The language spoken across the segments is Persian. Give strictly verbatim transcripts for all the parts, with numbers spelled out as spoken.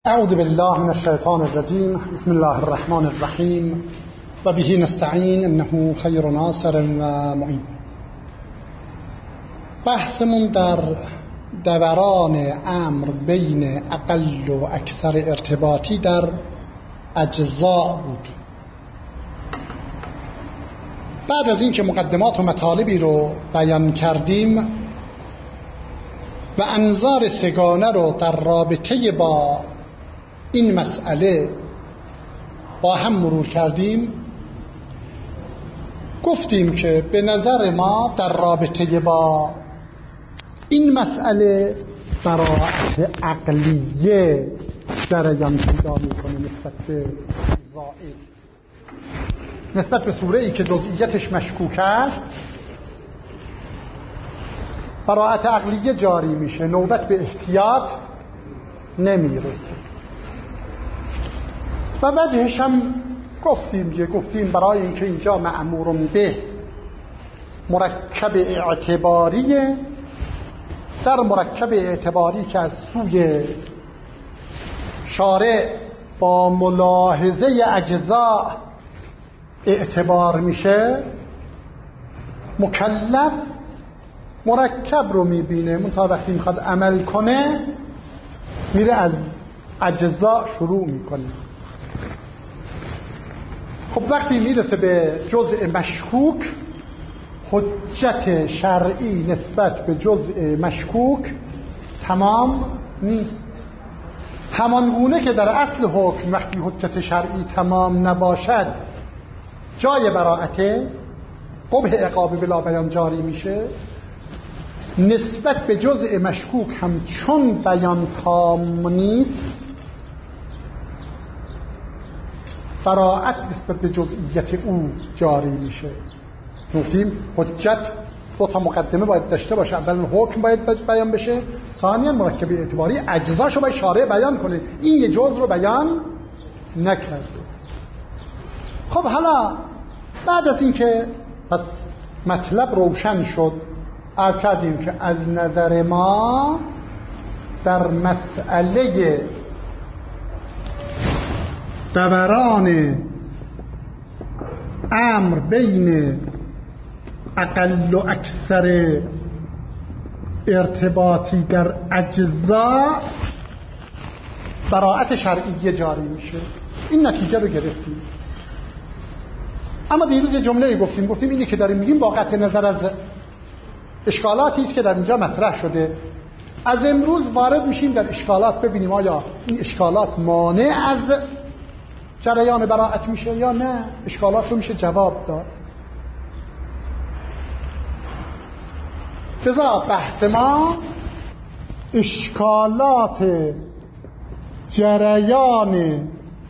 اعوذ بالله من الشیطان الرجیم. بسم الله الرحمن الرحیم و به نستعین انه خیر ناصر و معین. بحثمون در دوران امر بین اقل و اکثر ارتباطی در اجزا بود. بعد از این که مقدمات و مطالبی رو بیان کردیم و انظار سگانه رو در رابطه با این مسئله با هم مرور کردیم، گفتیم که به نظر ما در رابطه با این مسئله براعت عقلیه جریان پیدا میکنه نسبت به زائد، نسبت به سوره ای که جزئیاتش مشکوک است. براعت عقلیه جاری میشه، نوبت به احتیاط نمیرسه. و وجهش هم گفتیم که گفتیم برای اینکه اینجا مأمور به مرکب اعتباریه، در مرکب اعتباری که از سوی شارع با ملاحظه اجزا اعتبار میشه، مکلف مرکب رو میبینه، منتها وقتی میخواد عمل کنه میره از اجزا شروع میکنه. خب وقتی میرسه به جزء مشکوک، حجت شرعی نسبت به جزء مشکوک تمام نیست. همان گونه که در اصل حکم وقتی حجت شرعی تمام نباشد جای براعته قبح عقاب بلا بیان جاری میشه، نسبت به جزء مشکوک هم چون بیان تام نیست، براعت نسبت به جزئیت او جاری میشه. گفتیم حجت دو تا مقدمه باید داشته باشه، اولا حکم باید بیان بشه، ثانیا مرکب اعتباری اجزاشو باید شارع بیان کنه. این یه جزء رو بیان نکرده. خب حالا بعد از این که پس مطلب روشن شد، عرض کردیم که از نظر ما در مسئله دوران امر بین اقل و اکثر ارتباطی در اجزا براعت شرعیه جاری میشه. این نتیجه رو گرفتیم. اما دیروز یه جمله گفتیم گفتیم اینی که داریم میگیم با قطع نظر از اشکالاتی است که در اینجا مطرح شده، از امروز وارد میشیم در اشکالات، ببینیم آیا این اشکالات مانع از جریان براعت میشه یا نه. اشکالات رو میشه جواب داد. لذا بحث ما اشکالات جریان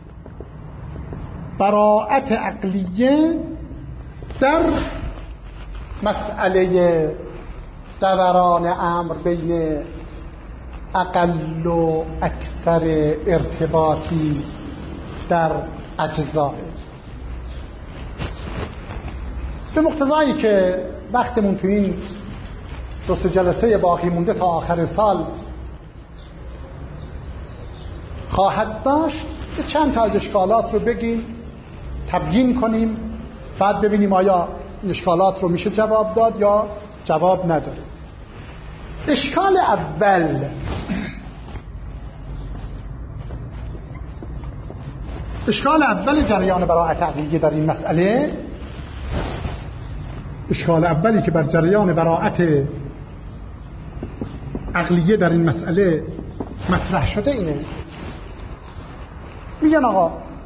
براعت عقلیه در مسئله دوران امر بین اقل و اکثر ارتباطی در اجزا. به مقتضایی که وقتمون تو این دو سه جلسه باقی مونده تا آخر سال خواهد داشت، چند تا از اشکالات رو بگیم، تبیین کنیم، بعد ببینیم آیا این اشکالات رو میشه جواب داد یا جواب نداره. اشکال اول، اشکال اول جریان براعت عقلیه در این مسئله، اشکال اولی که بر جریان براعت عقلیه در این مسئله مطرح شده اینه. میگن آقا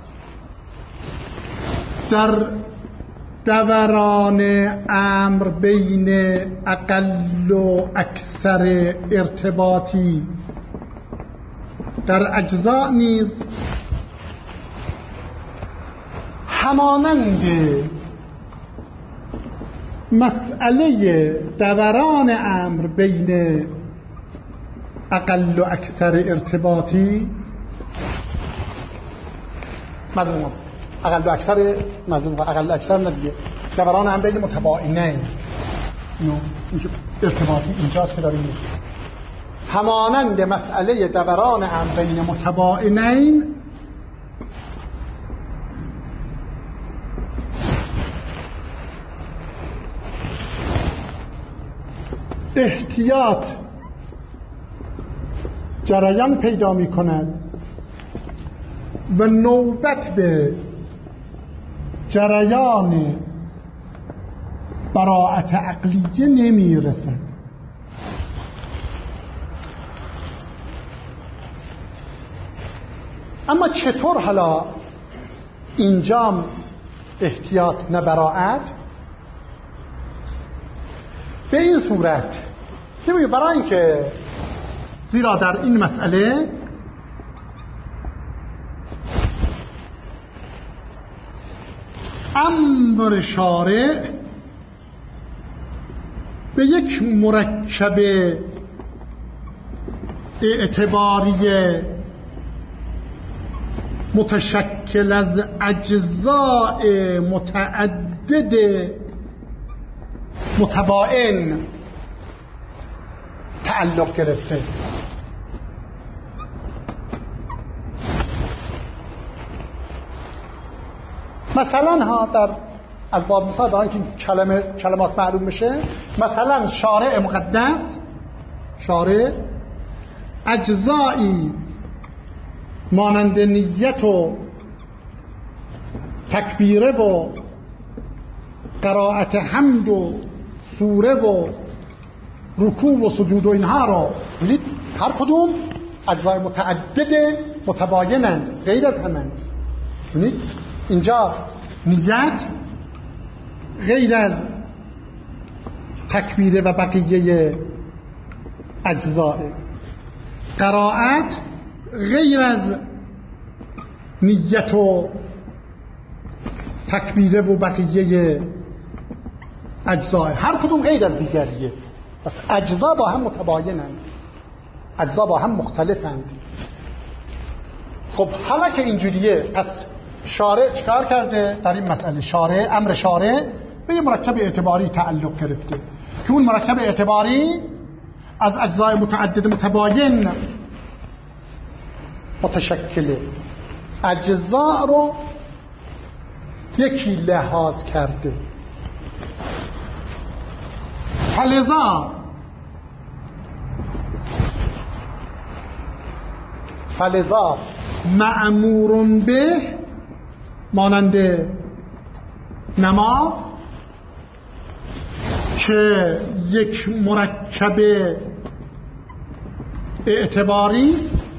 در دوران امر بین اقل و اکثر ارتباطی در اجزا نیز همانند مسئله دوران امر بین اقل و اکثر ارتباطی، مظلوم اقل و اکثر مظلوم اقل و اکثر ندیگه، دوران امر بین متباینین، اینو ارتباطی اینجاست که داریم میگیم. همانند مسئله دوران امرین متباینین احتیاط جریان پیدا می کند و نوبت به جریان براءت عقلیه نمی رسد. اما چطور حالا اینجام احتیاط نه براءت؟ به این صورت که برای اینکه زیرا در این مسئله امر شارع به یک مرکب اعتباری متشکل از اجزاء متعدد متباین تعلق گرفته. مثلا ها در از باب مثال برای اینکه کلمه کلمات معلوم بشه، مثلا شارع مقدس، شارع اجزایی مانند نیت و تکبیره و قرائت حمد و سوره و رکوع و سجود و اینها رو ببینید هر کدوم اجزای متعدد متباینند، غیر از همند. ببینید اینجا نیت غیر از تکبیره و بقیه اجزاء، قرائت غیر از نیت و تکبیره و بقیه اجزاء، هر کدوم غیر از دیگریه. پس اجزا با هم متباینند، اجزا با هم مختلفند. خب حالا که اینجوریه، پس شارع چکار کرده در این مسئله؟ شارع، امر شارع به یه مرکب اعتباری تعلق گرفته که اون مرکب اعتباری از اجزای متعدد متباین متشکله. اجزا رو یکی لحاظ کرده. فلذا فلذا مأمور به مانند نماز که یک مرکب اعتباری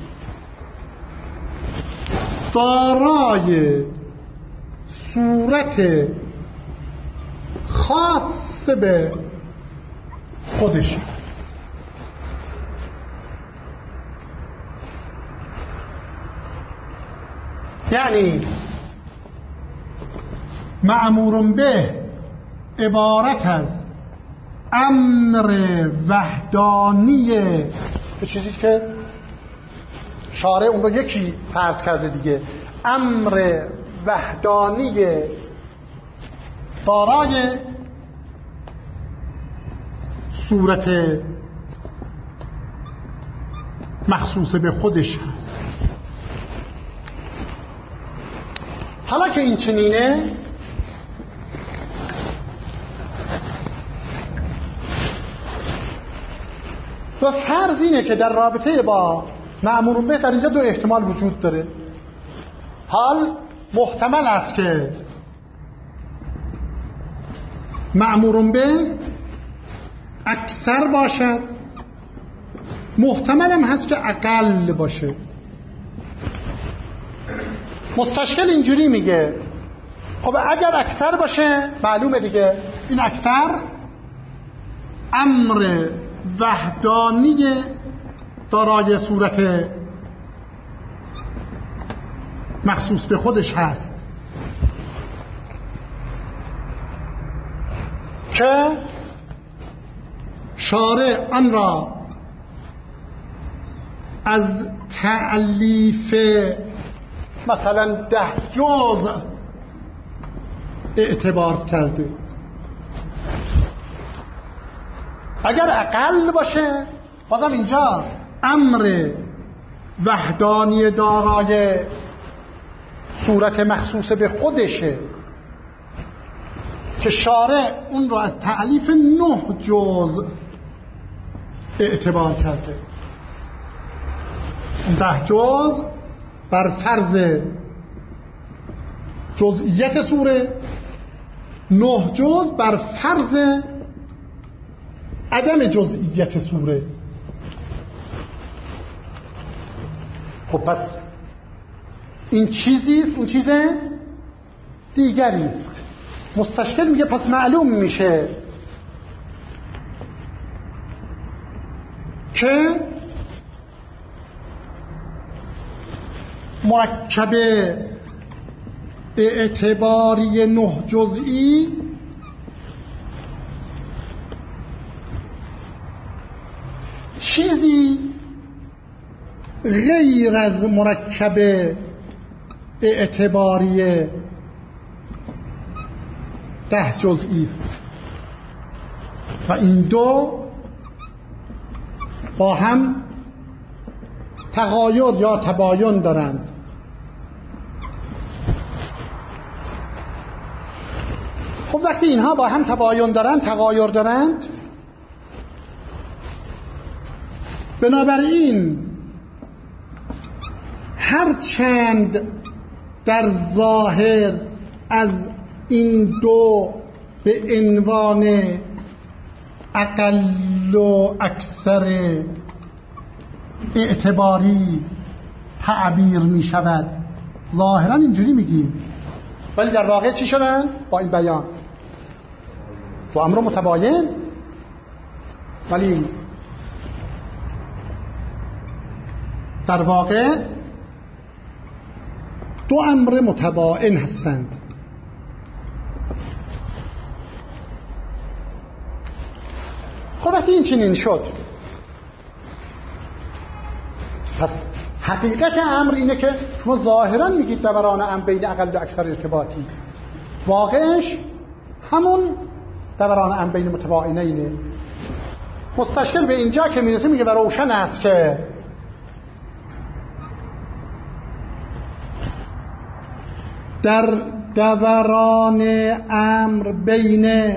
دارای صورت خاص به خودش است. یعنی مأمور به عبارت از امر وحدانی، به چیزی که شارع اون رو یکی فرض کرده دیگه، امر وحدانی دارای صورت مخصوص به خودش هست. حالا که این چنینه، و فرض اینه که در رابطه با مأمور به در اینجا دو احتمال وجود داره. حال محتمل است که مأمور به اکثر باشد، محتمل هم هست که اقل باشه. مستشکل اینجوری میگه خب اگر اکثر باشه معلومه دیگه این اکثر امر وحدانی دارای صورت مخصوص به خودش هست که شارع آن را از تألیف مثلا ده جزء اعتبار کرده. اگر اقل باشه بازم اینجا امر وحدانی دارای صورت مخصوص به خودشه که شارع اون رو از تألیف نه جزء اعتبار کرده. ده جزء بر فرض جزئیت سوره، نه جزء بر فرض عدم جزئیت سوره. خب پس این چیزیست، اون چیز دیگریست. مستشکل میگه پس معلوم میشه که مرکب اعتباری نه جزئی چیزی غیر از مرکب اعتباری ده جزئی است و این دو با هم تغایر یا تباین دارند. خب وقتی اینها با هم تباین دارند، تغایر دارند، بنابراین هر چند در ظاهر از این دو به عنوان اقل و اکثر اعتباری تعبیر می شود، ظاهرا اینجوری میگیم، ولی در واقع چی شدن با این بیان؟ تو امر متباین، ولی در واقع دو امر متباین هستند. خب وقتی این چنین شد، پس حقیقت امر اینه که شما ظاهرا میگید دوران امر بین اقل و اکثر ارتباطی، واقعش همون دوران امر بین متباینینه. مستشکل به اینجا که میرسه میگه و روشن است که در دوران امر بین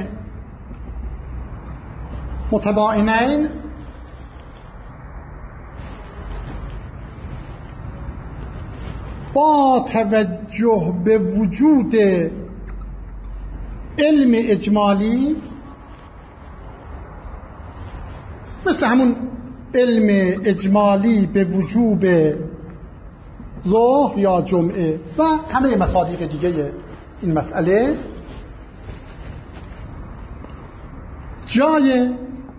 متباینین با توجه به وجود علم اجمالی، مثل همون علم اجمالی به وجوب ظهر یا جمعه و همه مصادیق دیگه این مسئله، جای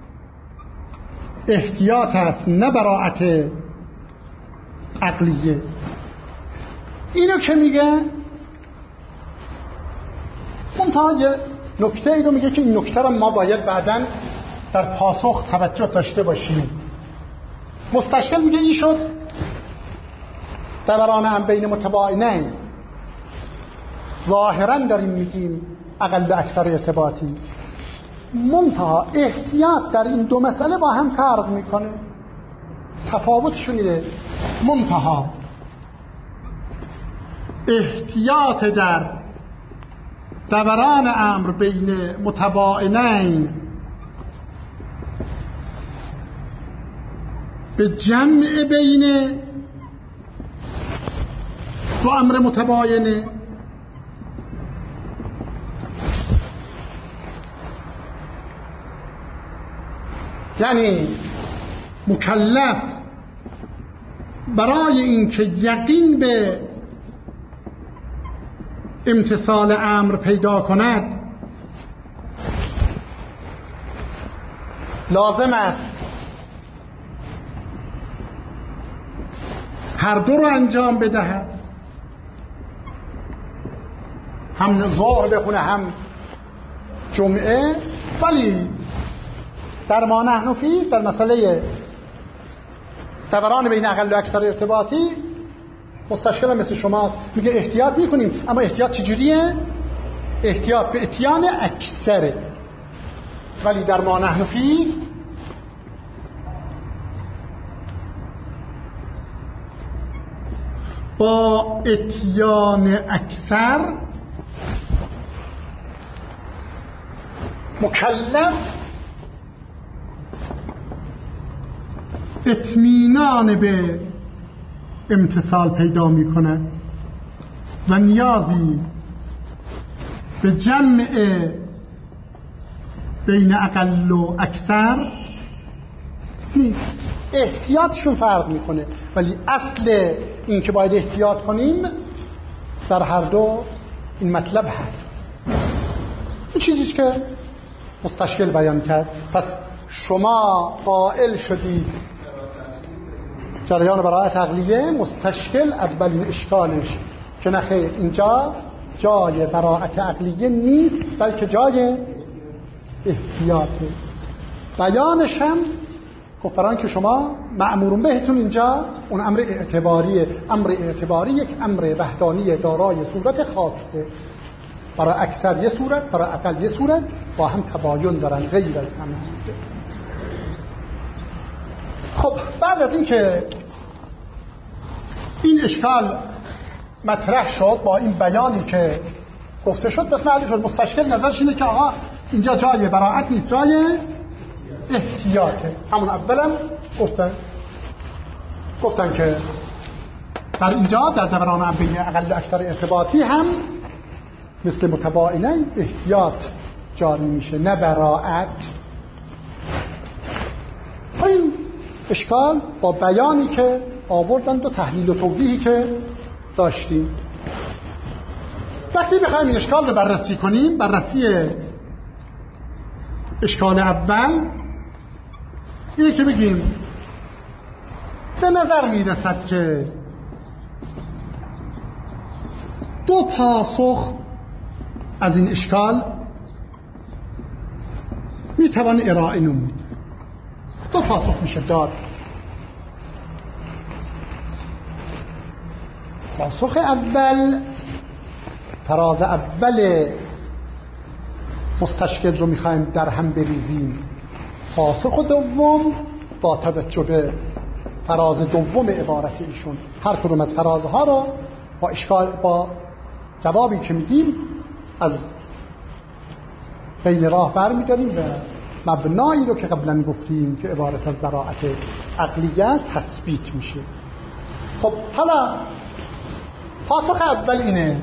احتیاط است، نه براعت عقلیه. اینو که میگه منتها یه نکته ای رو میگه که این نکته رو ما باید بعداً در پاسخ توجه داشته باشیم. مستشکل میگه این شد دوران هم بین متباینین، ظاهراً داریم میگیم اقل و اکثر ارتباطی، منتها احتیاط در این دو مسئله با هم فرق میکنه، تفاوتشون اینه. منتها احتیاط در دوران امر بین متباینین به جمع بین دو امر متباینه، یعنی مکلف برای اینکه یقین به امتثال امر پیدا کند لازم است هر دو رو انجام بدهد، هم ظهر بخونه هم جمعه. ولی در ما نحن فی، در مسئله دوران بین اقل و اکثر ارتباطی، مستشکل مثل شماست، میگه احتیاط میکنیم، اما احتیاط چجوریه؟ احتیاط به اتیان اکثره. ولی در ما نحن فی با اتیان اکثر مکلف اطمینان به امتثال پیدا می کند و نیازی به جمع بین اقل و اکثر نیست. احتیاطشون فرق میکنه، ولی اصل این که باید احتیاط کنیم در هر دو این مطلب هست. این چیزیست که مستشکل بیان کرد. پس شما قائل شدید جریان براءت عقلیه، مستشکل اولین اشکالش که نخیر اینجا جای براءت عقلیه نیست بلکه جای احتیاطه. بیانش هم گفتن که شما مأمورون بهتون اینجا اون امر اعتباریه. امر اعتباری یک امر وحدانی دارای صورت خاصه، برای اکثر یه صورت، برای اقل یه صورت، با هم تباین دارن غیر از هم. خب بعد از این که این اشکال مطرح شد با این بیانی که گفته شد، بس معلوم شد مستشکل نظرش اینه که آقا اینجا جای براءت نیست، جای احتیاطه. همون اولم گفتن گفتن که در اینجا در دوران بین اقل و اکثر ارتباطی هم مثل متباینه احتیاط جاری میشه نه براءت. این اشکال با بیانی که آوردند و تحلیل و توضیحی که داشتیم. وقتی بخوایم این اشکال رو بررسی کنیم، بررسی اشکال اول اینه که بگیم به نظر میرسد که دو پاسخ از این اشکال میتوان ارائه نمود. دو پاسخ میشه داد. پاسخ اول، فراز اول مستشکل رو میخوایم در هم بریزیم. پاسخ دوم با توجه به فراز دوم عبارت ایشون، هر کدوم از فرازها رو با اشکال با جوابی که میدیم از بین راه برمی‌داریم و مبنایی رو که قبلا گفتیم که عبارت از براءت عقلیه است تثبیت میشه. خب حالا پاسخ اول اینه،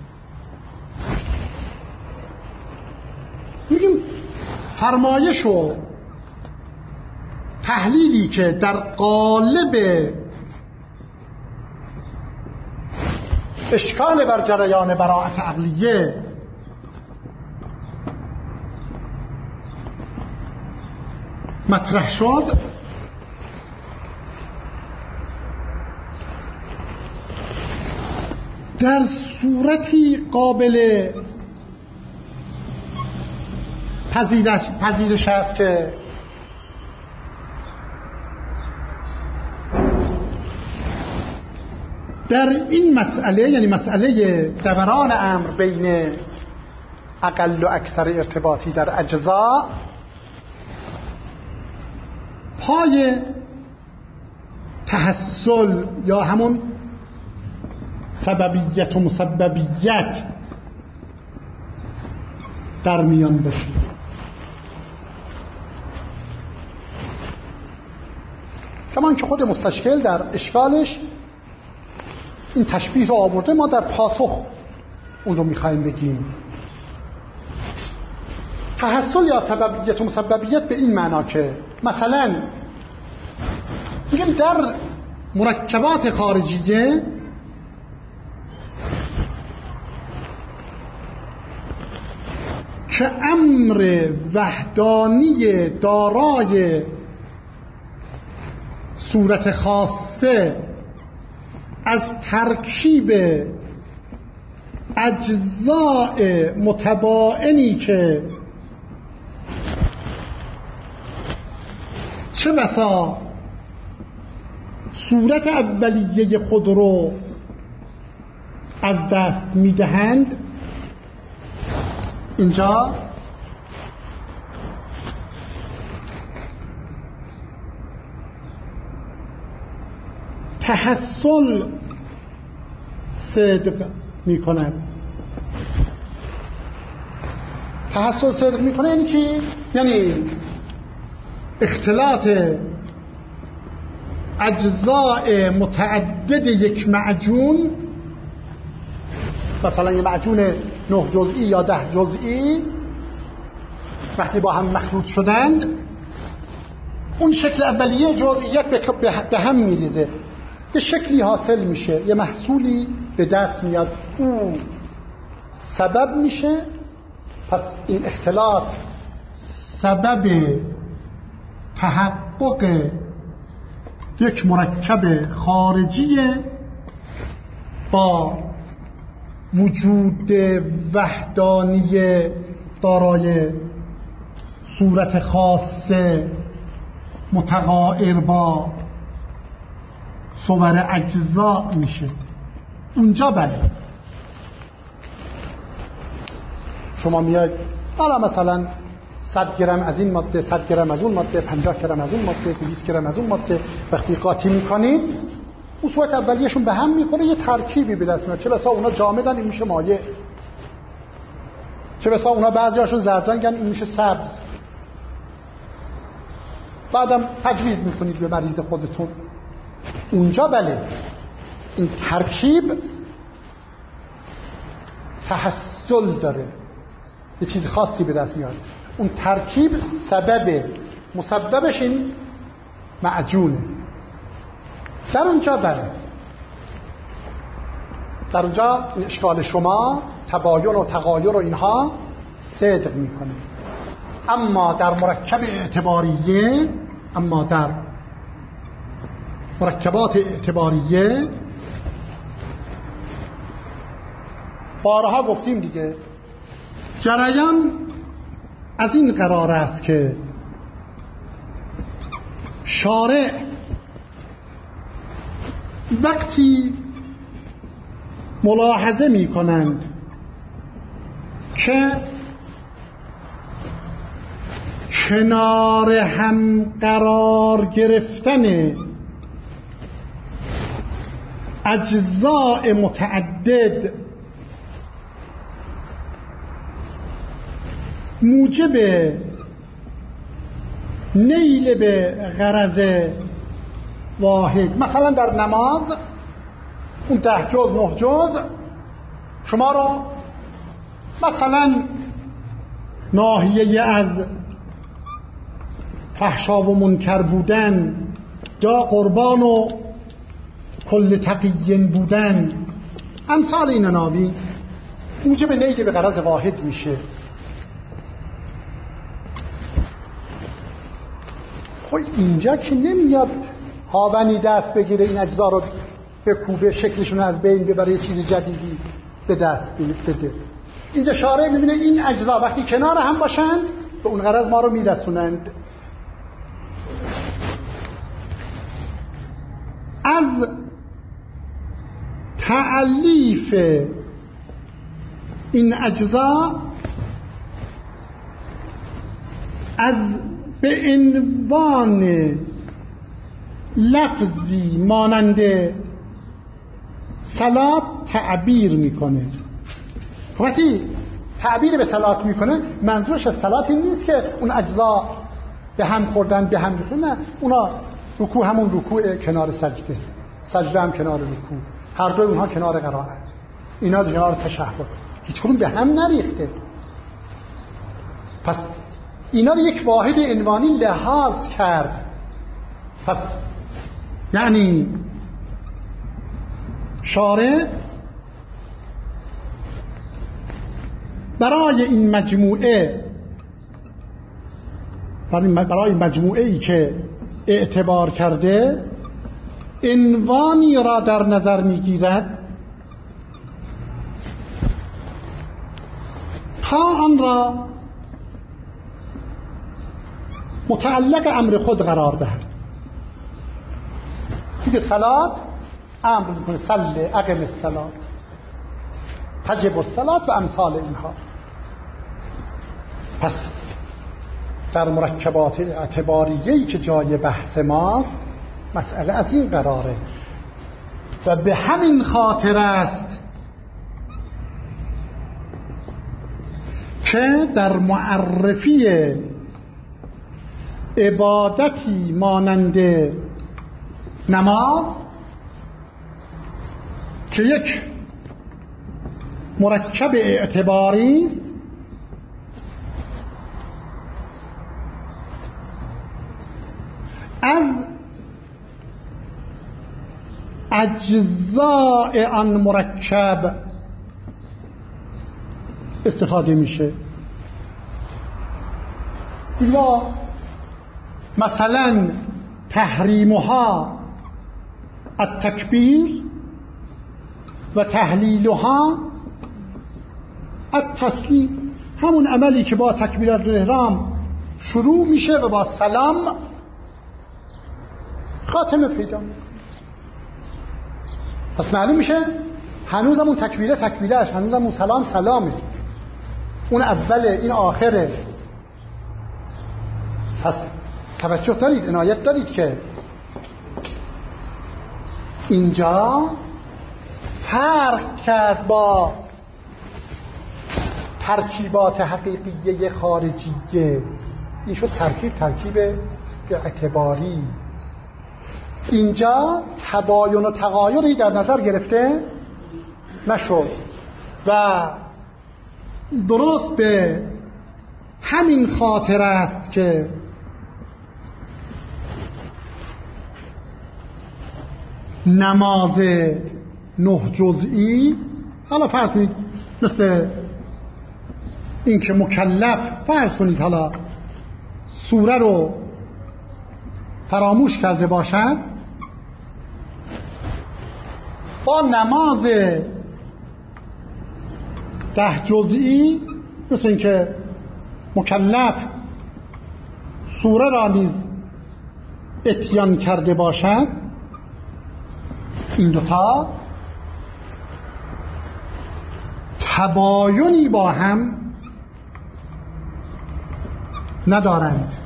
میگیم فرمایش و تحلیلی که در قالب اشکال بر جریان براءت عقلیه مطرح شد، در صورتی قابل پذیرش پذیرش است که در این مسئله، یعنی مسئله دوران امر بین اقل و اکثر ارتباطی در اجزا، پای تحصل یا همون سببیت و مسببیت در میان باشه. کمان که خود مستشکل در اشکالش این تشبیه رو آورده، ما در پاسخ اون رو میخواییم بگیم. تحصل یا سببیت و مسببیت به این معنا که مثلا میگم در مرکبات خارجیه که امر وحدانی دارای صورت خاصه از ترکیب اجزاء متباینی که چه بسا صورت اولیه خود رو از دست میدهند، اینجا تحصل صدق میکنه. تحصل صدق میکنه یعنی چی؟ یعنی اختلاط اجزاء متعدد یک معجون، مثلا یه معجون نه جزئی یا ده جزئی وقتی با هم مخلوط شدند، اون شکل اولیه جزئیات به هم میریزه، یه شکلی حاصل میشه، یه محصولی به دست میاد، اون سبب میشه. پس این اختلاط سبب تحقق یک مرکب خارجی با وجود وحدانی دارای صورت خاصه متغایر با صور اجزا میشه. اونجا بله شما میاد حالا مثلا صد گرم از این ماده، صد گرم از اون ماده، پنجاه گرم از اون ماده، دویست گرم از اون ماده وقتی قاطی میکنید اون صورت اولیه‌شون به هم میخوره، یه ترکیبی به دست میاد. چه بسا اونا جامدن این میشه مایع، چه بسا اونا بعضیاشون زرد رنگن این میشه سبز. بعدم تجویز میکنید به مریض خودتون. اونجا بله این ترکیب تحصل داره، یه چیز خاصی به دست میاد. اون ترکیب سبب مسببش این معجونه. در اونجا بله در اونجا این اشکال شما تباین و تغایر و اینها صدق میکنه. اما در مرکب اعتباریه اما در مرکبات اعتباریه بارها گفتیم دیگه، جریان از این قرار است که شارع وقتی ملاحظه می کنند که کنار هم قرار گرفتن اجزاء متعدد موجب نیل به غرض واحد، مثلا در نماز اون ده جز نه جز شما رو مثلا ناحیه از فحشا و منکر بودن یا قربان و کل تقیین بودن امثال این ناوی موجب نیل به غرض واحد میشه. خب اینجا که نمیاد هاونی دست بگیره این اجزا رو به کوبه شکلشون از بین ببره یه چیز جدیدی به دست بده. اینجا شارع میبینه این اجزا وقتی کنار هم باشند به اون غرض ما رو میرسونند. از تألیف این اجزا از به عنوان لفظی مانند صلات تعبیر میکنه. وقتی تعبیر به صلات میکنه منظورش از صلات این نیست که اون اجزا به هم خوردن به هم ریختن، نه، اونا رکوع همون رکوع کنار سجده، سجده هم کنار رکوع، هر دوی اونها کنار قرائت، اینا کنار تشهد، هیچ کدوم به هم نریخته. پس اینا رو یک واحد عنوانی لحاظ کرد. پس یعنی شارع برای این مجموعه برای مجموعه ای که اعتبار کرده عنوانی را در نظر میگیرد تا آن را متعلق امر خود قرار دهد. دیگه صلات امر میکنه صلی اقم الصلات، تجب الصلات و امثال اینها. پس در مرکبات اعتباریه‌ای که جای بحث ماست مسئله از این قراره و به همین خاطر است که در معرفی عبادتی مانند نماز که یک مرکب اعتباری است از اجزاء آن مرکب استفاده میشه. و مثلا تحریمها التکبیر و تحلیلها التسلیم، همون عملی که با تکبیرات الاحرام شروع میشه و با سلام خاتمه پیدا میکنه. پس معلوم میشه هنوز همون تکبیره تکبیرهش، هنوز همون سلام سلامه، اون اوله این آخره. پس توجه دارید، عنایت دارید که اینجا فرق کرد با ترکیبات حقیقیه خارجیه. این شد ترکیب ترکیب اعتباری. اینجا تباین و تغایری در نظر گرفته نشد و درست به همین خاطر است که نماز نه جزئی، حالا فرض کنید مثل این که مکلف فرض کنید حالا سوره رو فراموش کرده باشد، با نماز ده جزئی مثل این که مکلف سوره را نیز اتیان کرده باشد، این دوتا تباینی با هم ندارند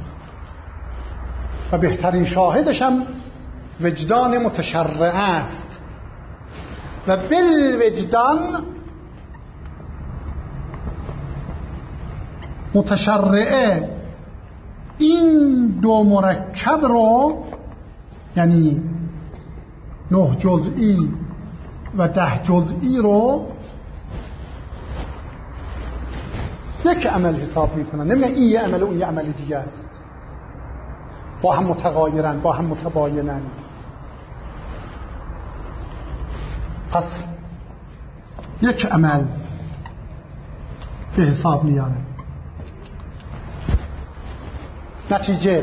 و بهترین شاهدش هم وجدان متشرع است و بالوجدان متشرعه این دو مرکب رو، یعنی نه جزئی و ده جزئی رو یک عمل حساب میکنن. نمیگن این یه عمل و اون یه عمل دیگه است، با هم متغایرند، با هم متباینند. پس یک عمل به حساب میانه. نتیجه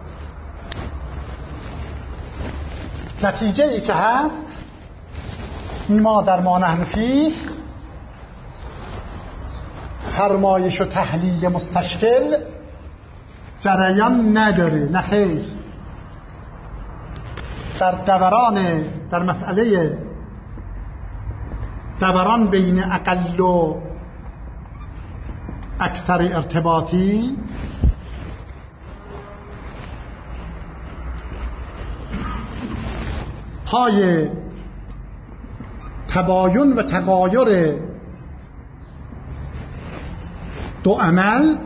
نتیجه ای که هست ما در ما نحن فیه فرمایش و تحلیل مستشکل جریان نداره. نه خیر، در دوران در مسئله دوران بین اقل و اکثر ارتباطی پای تباین و تغایر دو عمل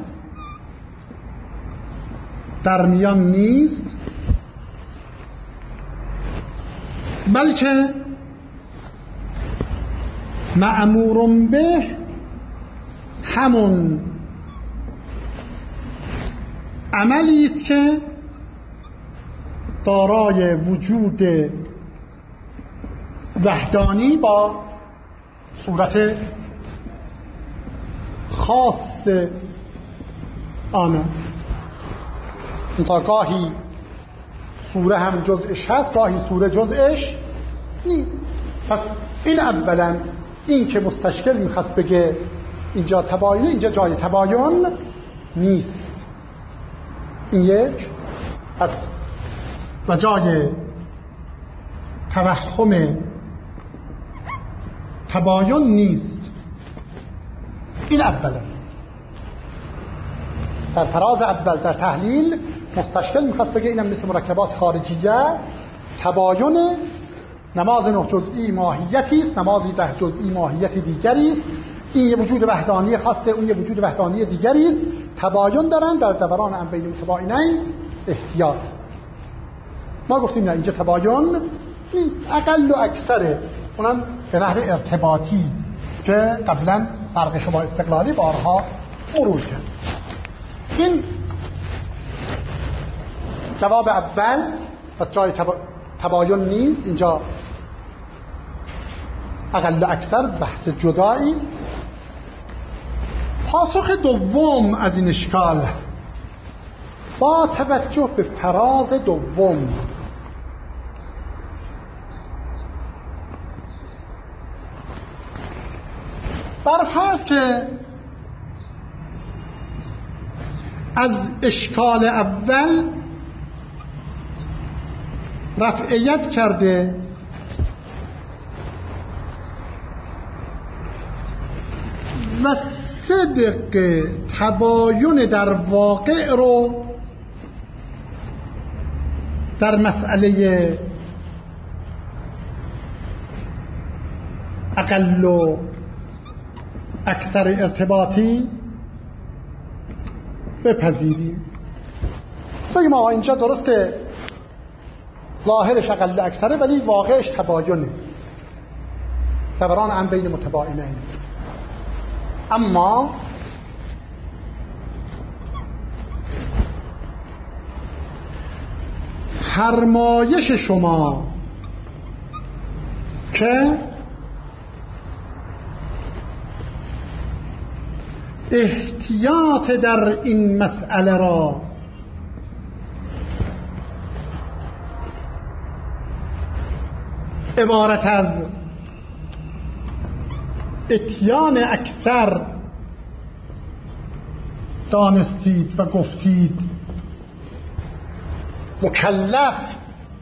در میان نیست، بلکه مأمور به همون عملی است که دارای وجود وحدانی با صورت خاص آن است. تا گاهی سوره هم جزءش هست، گاهی سوره جزءش نیست. پس این اولا این که مستشکل میخواست بگه اینجا تباینه، اینجا جای تباین نیست. این یک. پس و جای توهم تباین نیست. این اولا در فراز اول در تحلیل مستشکل میخواست بگه اینم مثل مرکبات خارجیه است. تباین نماز نه جزئی ماهیتی است، نماز ده جزئی ماهیت دیگری است. این یه وجود وحدانی خاصه، اون یه وجود وحدانی دیگری است. تباین دارن در دوران هم بین متباینین احتیاط. ما گفتیم نه اینجا تباین نیست، اقل و اکثره، اونم به نحو ارتباطی که قبلا فرقش با استقلالی بارها مرور کرد. این جواب اول، پس جای تبا... تباین نیست، اینجا اقل و اکثر بحث جدایی است. پاسخ دوم از این اشکال با توجه به فراز دوم بر فرض که از اشکال اول رفعیت کرده و صدق تباین در واقع رو در مسئله اقل و اکثر ارتباطی بپذیریم. بگیم آقا اینجا درسته ظاهرش اقل و اکثره ولی واقعش تباینه، دوران هم بین متباینین. اما فرمایش شما که احتیاط در این مسئله را عبارت از اتیان اکثر دانستید و گفتید مکلف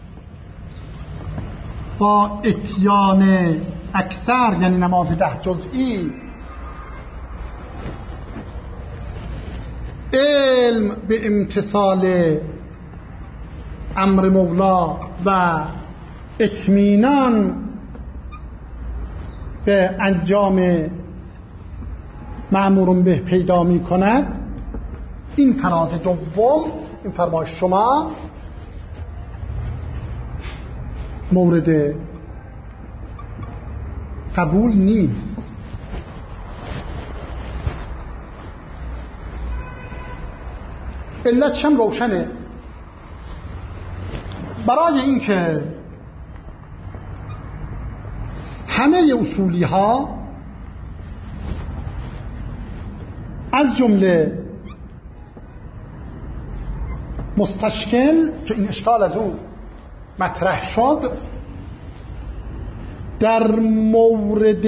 با اتیان اکثر یعنی نماز ده جزئی علم به امتثال امر مولا و اطمینان به انجام مأمور به پیدا می کند. این فراز دوم، این فرمایش شما مورد قبول نیست. علتش هم روشنه. برای اینکه همه اصولی ها از جمله مستشکل که این اشکال از او مطرح شد در مورد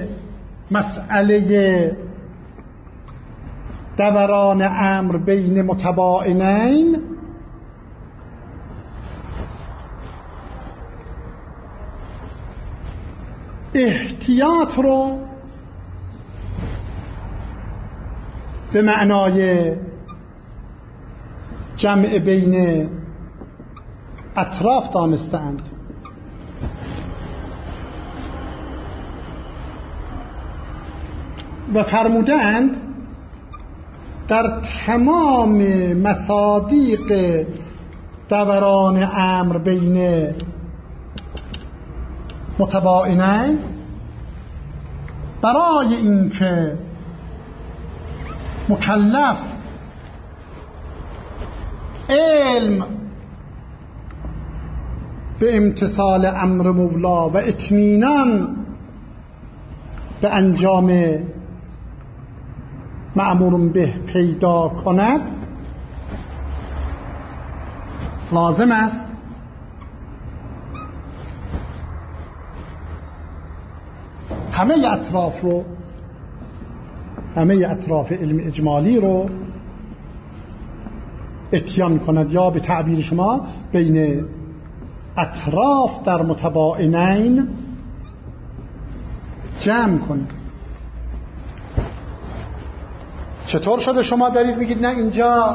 مسئله دوران امر بین متباینین احتیاط رو به معنای جمع بین اطراف دانستند و فرمودند در تمام مصادیق دوران امر بین متباینین برای اینکه مکلف علم به امتثال امر مولا و اطمینان به انجام مأمور به پیدا کند لازم است همه اطراف رو همه اطراف علم اجمالی رو اتیان کند یا به تعبیر شما بین اطراف در متباینین جمع کند. چطور شده شما دارید میگید نه اینجا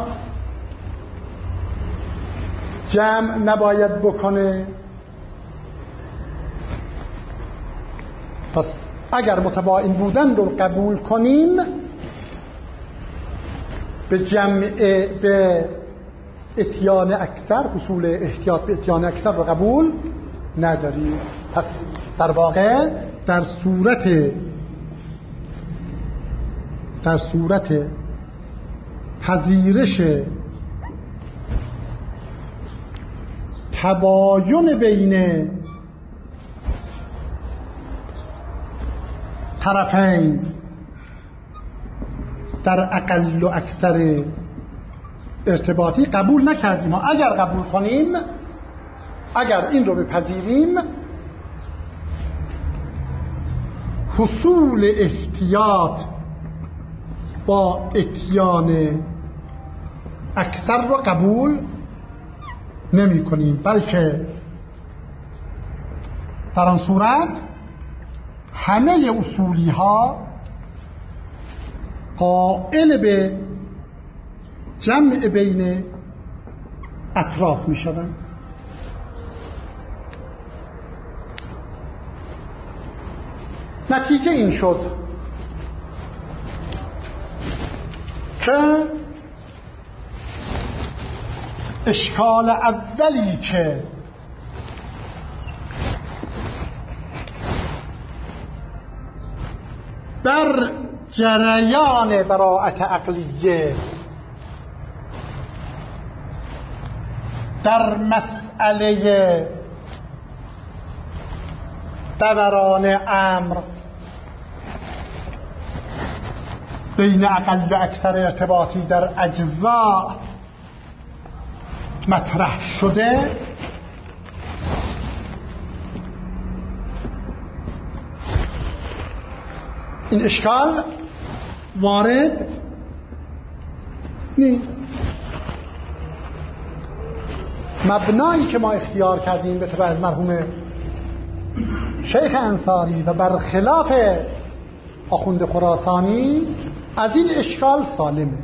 جمع نباید بکنه؟ پس اگر متباین بودن رو قبول کنیم به جمع به اتیان اکثر، حصول احتیاط به اتیان اکثر رو قبول نداریم. پس در واقع در صورت در صورت پذیرش تباین بین طرفین در اقل و اکثر ارتباطی قبول نکردیم. اگر قبول کنیم، اگر این رو بپذیریم، حصول احتیاط با اتیان اکثر رو قبول نمی کنیم، بلکه در آن صورت همه اصولی ها قائل به جمع بین اطراف می شوند. نتیجه این شد که اشکال اولی که در جریان براءت عقلیه در مسئله دوران امر بین اقل و اکثر ارتباطی در اجزا مطرح شده، این اشکال وارد نیست. مبنایی که ما اختیار کردیم به تبع از مرحوم شیخ انصاری و برخلاف آخوند خراسانی از این اشکال سالمه.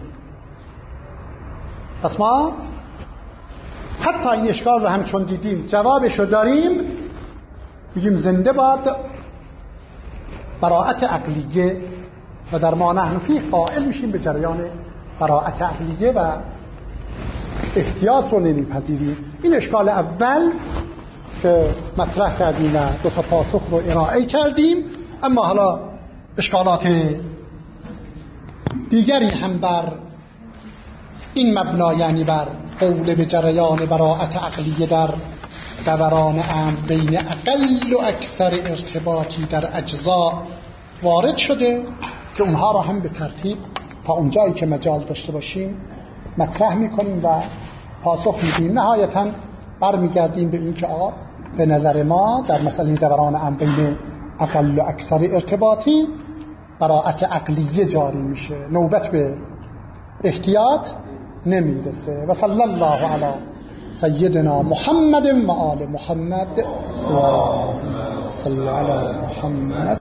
پس ما حتی این اشکال رو هم چون دیدیم جوابشو داریم، بگیم زنده باد براءت عقلیه و در ما نحن فیه قائل میشیم به جریان براءت عقلیه و احتیاط رو نمیپذیریم. این اشکال اول که مطرح کردیم و دو تا پاسخ رو ارائه کردیم. اما حالا اشکالات دیگری هم بر این مبنا، یعنی بر قول به جریان براءت عقلیه در دوران امر بین اقل و اکثر ارتباطی در اجزا وارد شده که اونها را هم به ترتیب تا اونجایی که مجال داشته باشیم مطرح میکنیم و پاسخ میدیم. نهایتاً برمیگردیم به این که آقا به نظر ما در مسئله دوران امر بین اقل و اکثر ارتباطی براءت عقلیه جاری میشه، نوبت به احتیاط نمیرسه. و صلی الله علی سیدنا محمد و آل محمد و صلی علی محمد.